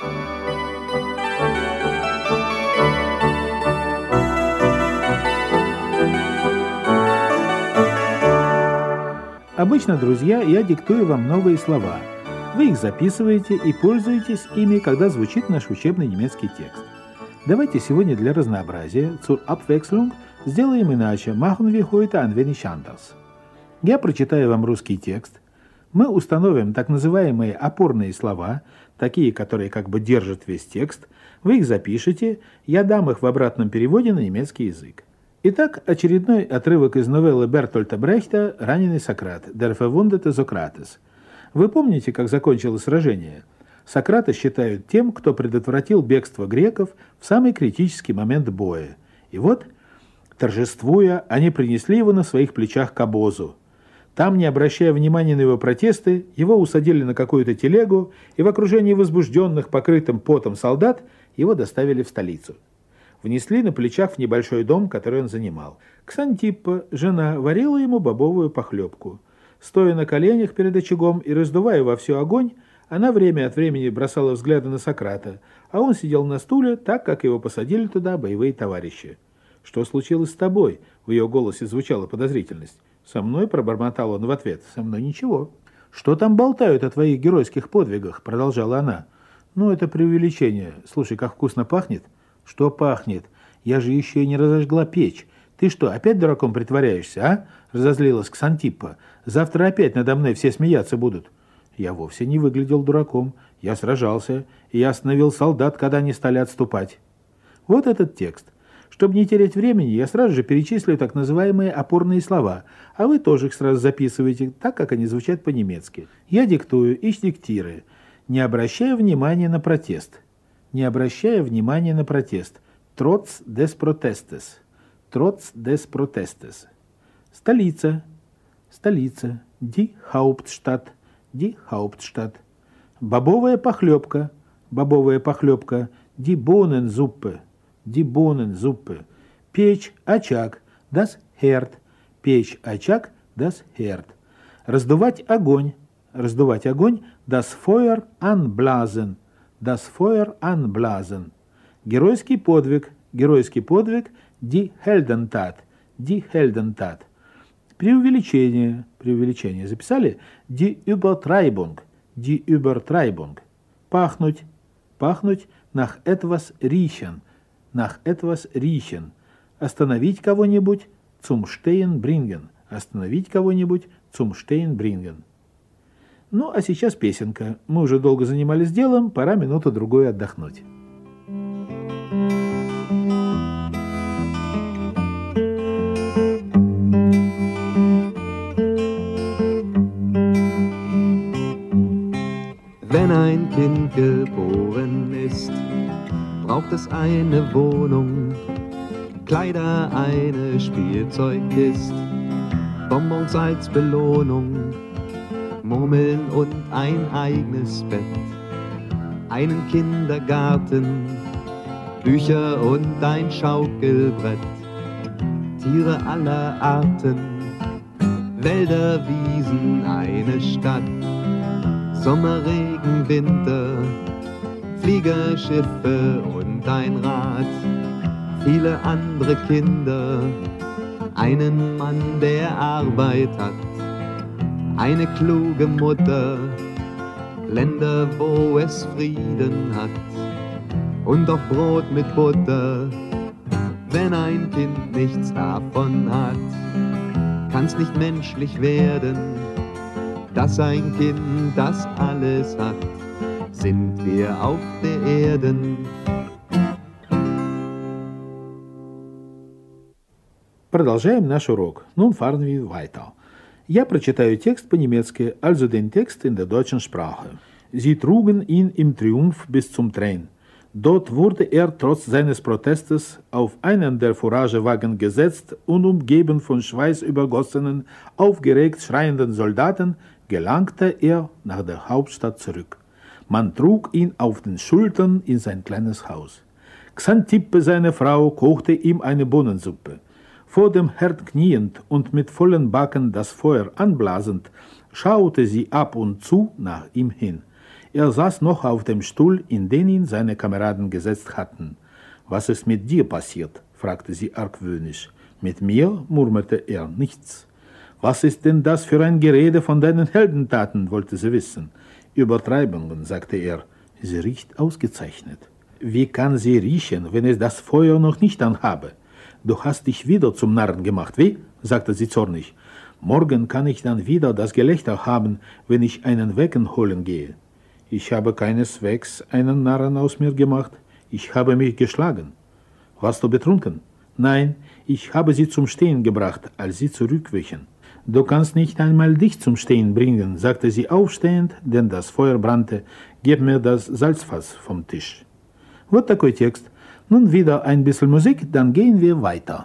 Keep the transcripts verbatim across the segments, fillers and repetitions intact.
Обычно, друзья, я диктую вам новые слова. Вы их записываете и пользуетесь ими, когда звучит наш учебный немецкий текст. Давайте сегодня для разнообразия, zur Abwechslung, сделаем иначе. Machen wir heute ein wenig anders. Я прочитаю вам русский текст. Мы установим так называемые опорные слова, такие, которые как бы держат весь текст. Вы их запишете, я дам их в обратном переводе на немецкий язык. Итак, очередной отрывок из новеллы Бертольта Брехта «Раненый Сократ», Der verwundete Sokrates. Вы помните, как закончилось сражение? Сократа считают тем, кто предотвратил бегство греков в самый критический момент боя. И вот, торжествуя, они принесли его на своих плечах к обозу. Там, не обращая внимания на его протесты, его усадили на какую-то телегу, и в окружении возбужденных, покрытым потом солдат, его доставили в столицу. Внесли на плечах в небольшой дом, который он занимал. Ксантиппа, жена, варила ему бобовую похлебку. Стоя на коленях перед очагом и раздувая вовсю огонь, она время от времени бросала взгляды на Сократа, а он сидел на стуле, так, как его посадили туда боевые товарищи. «Что случилось с тобой?» — в ее голосе звучала подозрительность. «Со мной?» — пробормотал он в ответ. «Со мной ничего». «Что там болтают о твоих геройских подвигах?» — продолжала она. «Ну, это преувеличение. Слушай, как вкусно пахнет». «Что пахнет? Я же еще и не разожгла печь. Ты что, опять дураком притворяешься, а?» — разозлилась Ксантиппа. «Завтра опять надо мной все смеяться будут». Я вовсе не выглядел дураком. Я сражался, и я остановил солдат, когда они стали отступать. Вот этот текст. Чтобы не терять времени, я сразу же перечислю так называемые опорные слова, а вы тоже их сразу записываете, так, как они звучат по-немецки. Я диктую «Ich diktiere», не обращая внимания на протест. Не обращая внимания на протест. Trotz des Protestes. Trotz des Protestes. Столица. Столица. Die Hauptstadt. Die Hauptstadt. Бобовая похлебка. Бобовая похлебка. Die Bohnensuppe. Die Bohnensuppe. Печь, очаг. Das Herd. Печь, очаг. Das Herd. Раздувать огонь. Раздувать огонь. Das Feuer anblasen. Das Feuer anblasen. Геройский подвиг. Геройский подвиг. Die Heldentat. Die Heldentat. Преувеличение. Преувеличение. Записали? Die Übertreibung. Die Übertreibung. Пахнуть. Пахнуть. Nach etwas riechen. Nach etwas riechen. Остановить кого-нибудь. Zum Stehen bringen. Остановить кого-нибудь. Zum Stehen bringen. Ну, а сейчас песенка. Мы уже долго занимались делом, пора минуту-другую отдохнуть. Wenn ein Kind geboren ist, braucht es eine Wohnung, Kleider, eine Spielzeugkiste, Bonbons als Belohnung, Murmeln und ein eigenes Bett, einen Kindergarten, Bücher und ein Schaukelbrett, Tiere aller Arten, Wälder, Wiesen, eine Stadt, Sommer, Regen, Winter, Flieger, Schiffe und ein Rad, viele andere Kinder, einen Mann, der Arbeit hat, eine kluge Mutter, Länder, wo es Frieden hat und auch Brot mit Butter. Wenn ein Kind nichts davon hat, kann's nicht menschlich werden, dass ein Kind das alles hat, sind wir auf der Erden. Продолжаем наш урок. Nun fahren wir weiter. Я прочитаю текст по-немецки, also den Text in der deutschen Sprache. Sie trugen ihn im Triumph bis zum Train. Dort wurde er trotz seines Protestes auf einen der Fouragewagen gesetzt und umgeben von schweißübergossenen, aufgeregt schreienden Soldaten gelangte er nach der Hauptstadt zurück. Man trug ihn auf den Schultern in sein kleines Haus. Xantippe, seine Frau, kochte ihm eine Bohnensuppe. Vor dem Herd kniend und mit vollen Backen das Feuer anblasend, schaute sie ab und zu nach ihm hin. Er saß noch auf dem Stuhl, in den ihn seine Kameraden gesetzt hatten. »Was ist mit dir passiert?« fragte sie argwöhnisch. Mit mir murmelte er nichts. »Was ist denn das für ein Gerede von deinen Heldentaten?« wollte sie wissen. »Übertreibungen«, sagte er. »Sie riecht ausgezeichnet.« »Wie kann sie riechen, wenn ich das Feuer noch nicht anhabe?« »Du hast dich wieder zum Narren gemacht, wie?« sagte sie zornig. »Morgen kann ich dann wieder das Gelächter haben, wenn ich einen Wecken holen gehe.« »Ich habe keineswegs einen Narren aus mir gemacht. Ich habe mich geschlagen.« »Warst du betrunken?« »Nein, ich habe sie zum Stehen gebracht, als sie zurückwichen.« »Du kannst nicht einmal dich zum Stehen bringen«, sagte sie aufstehend, denn das Feuer brannte. »Gib mir das Salzfass vom Tisch.« Вот такой текст. Nun wieder ein bisschen Musik, dann gehen wir weiter.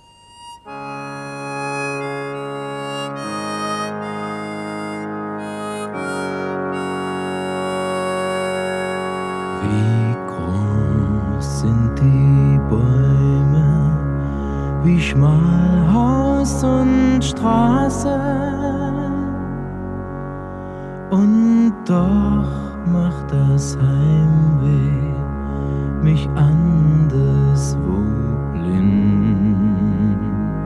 Wie groß sind die Bäume, wie schmal Haus und Straße, und doch macht das Heimweh mich anderswo blind,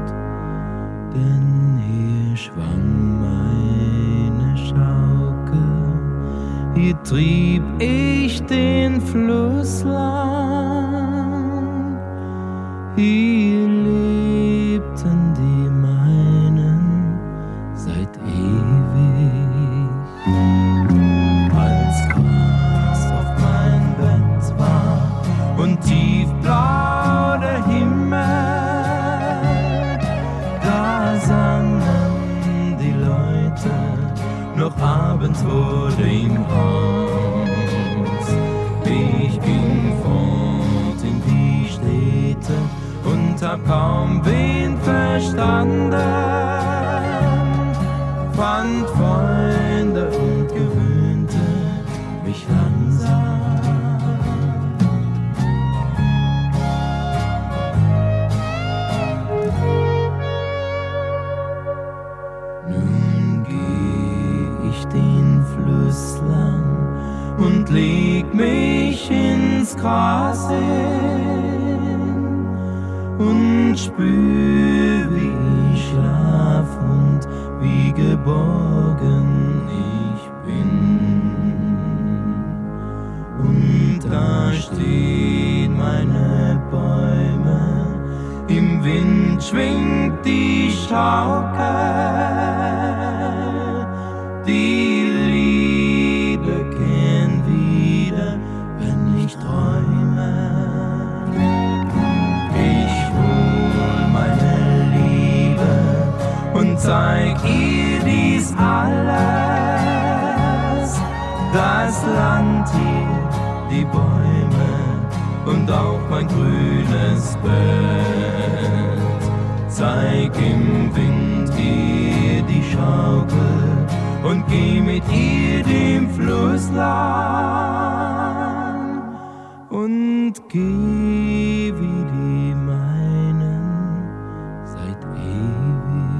denn hier schwang meine Schaukel, hier trieb ich den Fluss lang, hier lebten die meinen seit ewig. Als Gras auf mein Bett war und tiefblau der Himmel, da sangen die Leute noch abends vor dem Haus. Ich ging fort in die Städte und hab kaum wen verstanden, fand Freunde und gewöhnte mich langsam. Nun geh ich den Fluss lang und leg mich ins Gras hin und spür, wie ich schlaf und wie geborgen ich bin. Und da stehen meine Bäume, im Wind schwingt die Schaukel, die Liebe kehrt wieder, wenn ich träume. Ich hol meine Liebe und zeig ihr dies alles, das Land hier, die Bäume und auch mein grünes Bett. Zeig im Wind ihr die Schaukel und geh mit ihr dem Fluss lang und geh wie die meinen seit ewig.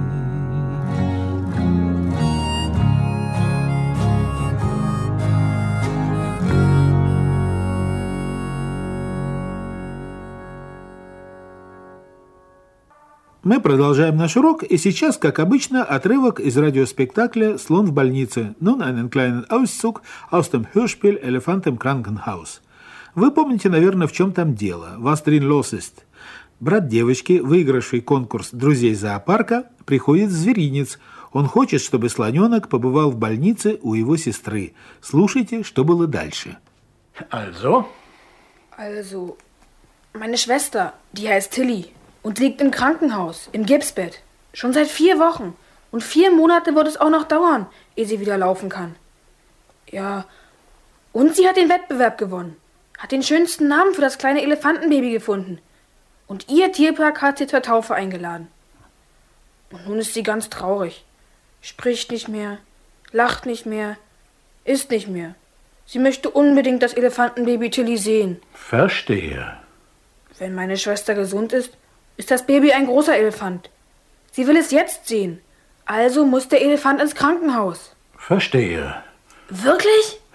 Мы продолжаем наш урок, и сейчас, как обычно, отрывок из радиоспектакля «Слон в больнице», nun einen kleinen Auszug aus dem Hörspiel «Elefant im Krankenhaus». Вы помните, наверное, в чем там дело, was drin los ist. Брат девочки, выигравший конкурс «Друзей зоопарка», приходит в зверинец. Он хочет, чтобы слоненок побывал в больнице у его сестры. Слушайте, что было дальше. Also? Also, meine Schwester, die heißt Tilly und liegt im Krankenhaus, im Gipsbett. Schon seit vier Wochen. Und vier Monate wird es auch noch dauern, ehe sie wieder laufen kann. Ja, und sie hat den Wettbewerb gewonnen. Hat den schönsten Namen für das kleine Elefantenbaby gefunden. Und ihr Tierpark hat sie zur Taufe eingeladen. Und nun ist sie ganz traurig. Spricht nicht mehr, lacht nicht mehr, isst nicht mehr. Sie möchte unbedingt das Elefantenbaby Tilly sehen. Verstehe. Wenn meine Schwester gesund ist, ist das Baby ein großer Elefant. Sie will es jetzt sehen. Also muss der Elefant ins Krankenhaus. Verstehe. Wirklich?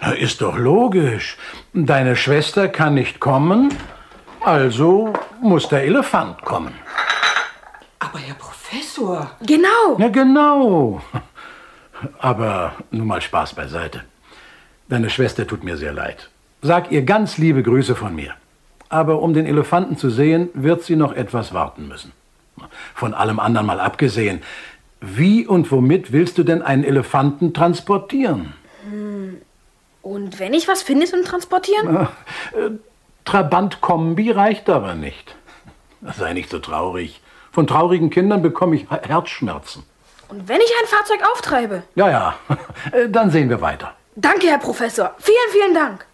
Ist doch logisch. Deine Schwester kann nicht kommen, also muss der Elefant kommen. Aber Herr Professor... Genau. Ja, genau. Aber nun mal Spaß beiseite. Deine Schwester tut mir sehr leid. Sag ihr ganz liebe Grüße von mir. Aber um den Elefanten zu sehen, wird sie noch etwas warten müssen. Von allem anderen mal abgesehen, wie und womit willst du denn einen Elefanten transportieren? Hm. Und wenn ich was finde zum Transportieren? Äh, Trabant-Kombi reicht aber nicht. Sei nicht so traurig. Von traurigen Kindern bekomme ich Herzschmerzen. Und wenn ich ein Fahrzeug auftreibe? Ja, ja. Dann sehen wir weiter. Danke, Herr Professor. Vielen, vielen Dank.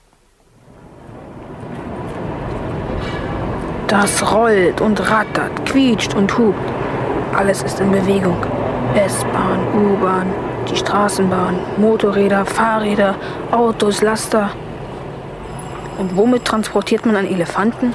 Das rollt und rattert, quietscht und hupt. Alles ist in Bewegung. S-Bahn, U-Bahn, die Straßenbahn, Motorräder, Fahrräder, Autos, Laster. Und womit transportiert man einen Elefanten?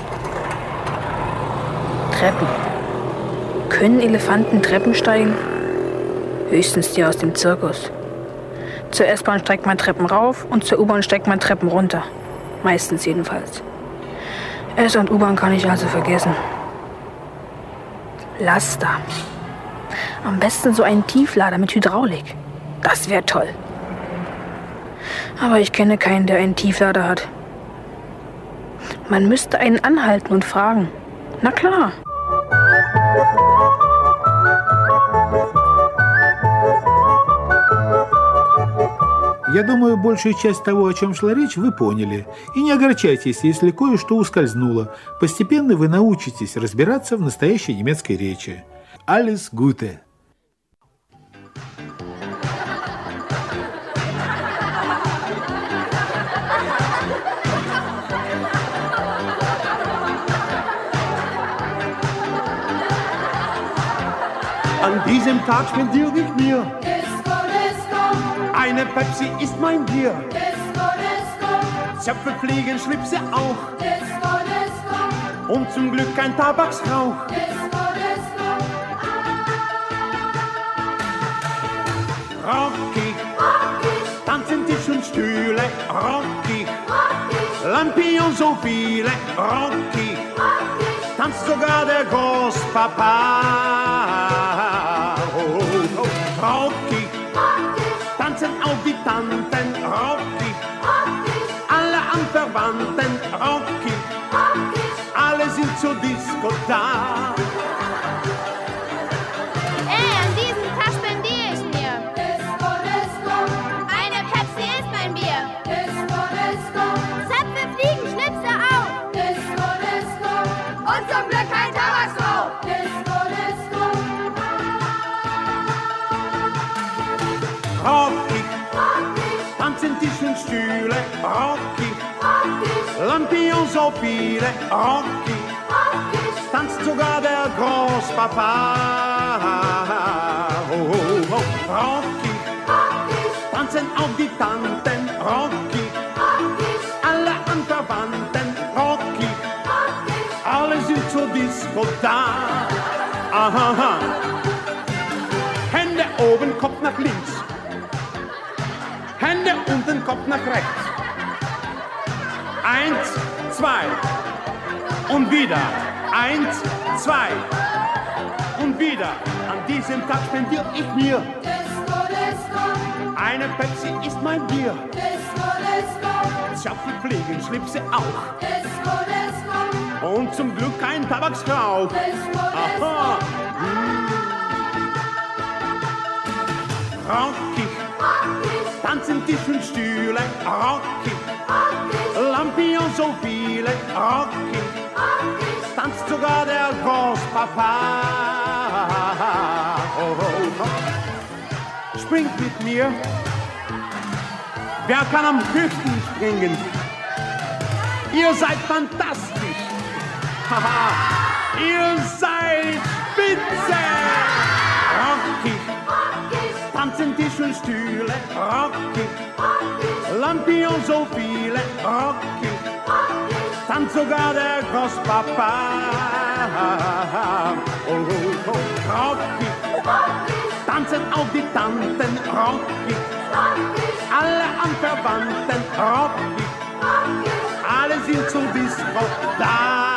Treppen. Können Elefanten Treppen steigen? Höchstens die aus dem Zirkus. Zur S-Bahn steigt man Treppen rauf und zur U-Bahn steigt man Treppen runter. Meistens jedenfalls. S- und U-Bahn kann ich also vergessen. Laster. Am besten so einen Tieflader mit Hydraulik. Das wäre toll. Aber ich kenne keinen, der einen Tieflader hat. Man müsste einen anhalten und fragen. Na klar. Я думаю, большую часть того, о чем шла речь, вы поняли. И не огорчайтесь, если кое-что ускользнуло. Постепенно вы научитесь разбираться в настоящей немецкой речи. Alles Gute! An diesem Tag spendiere ich mir Disco, Disco, eine Pepsi ist mein Bier. Disco, Disco, Zöpfe fliegen, Schlipse auch Disco, Disco, und zum Glück kein Tabaksrauch. Disco, Disco, Rockig, rockig, tanzen Tisch und Stühle. Rockig, rockig, Lampions so viele. Rockig, rockig, tanzt sogar der Großpapa. Oh, oh, oh. Rockig, rockig, tanzen auch die Tanten. Rockig, rockig, alle Anverwandten. Rockig, rockig. alle sind zur Disco da. Ey, an diesem Tag spendiere ich mir. Disco, Disco, Eine Pepsi ist mein Bier. Disco, Disco, Zöpfe fliegen, Schnipse auch. Disco, Disco, Und zum Glück kein Tabaksrauch. Disco, Disco, Rockig, rockig, tanzen Tisch und Stühle. Rockig, rockig, Lampions so viele. Rockig, rockig, tanzt sogar der Großpapa. Oh, oh, oh. Rockig, rockig, tanzen auch die Tanten. Rockig, rockig, alle Anverwandten. Rockig, rockig. alle sind zur Disco da. Aha. Hände oben, Kopf nach links. Hände unten, Kopf nach rechts. Eins, zwei. Und wieder. Eins, zwei. Und wieder. An diesem Tag spendiere ich mir. Disco, Disco, Eine Pepsi ist mein Bier. Disco, Disco, Zöpfe fliegen, Schlipse auch. Disco, Disco, Und zum Glück kein Tabaksrauch. Disco, Aha. Rockig, rockig, tanzen Tisch und Stühle. Rockig, rockig, Lampions so viele. Rockig, rockig, tanzt sogar der Großpapa. Oh, oh, oh. Springt mit mir. Wer kann am höchsten springen? Ihr seid fantastisch. Haha, ihr seid spitze. Rockig, rockig, tanzen Tisch und Stühle. Rockig, rockig, Lampions so viele. Rockig, rockig, tanzt sogar der Großpapa. Oh, oh, oh. Rockig, rockig, tanzen auch die Tanten. Rockig, Alle Anverwandten rockig, alle sind zur Disco da.